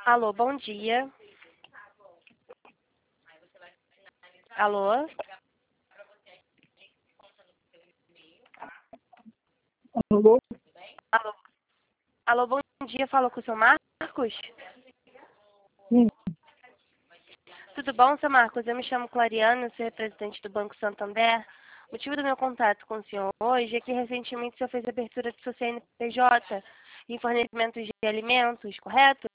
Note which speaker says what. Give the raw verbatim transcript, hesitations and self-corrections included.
Speaker 1: Alô, bom dia. Alô?
Speaker 2: Alô?
Speaker 1: Alô, Alô, bom dia. Fala com o seu Marcos?
Speaker 2: Sim.
Speaker 1: Tudo bom, seu Marcos? Eu me chamo Clariana, sou representante do Banco Santander. O motivo do meu contato com o senhor hoje é que recentemente o senhor fez a abertura do seu C N P J em fornecimento de alimentos, correto?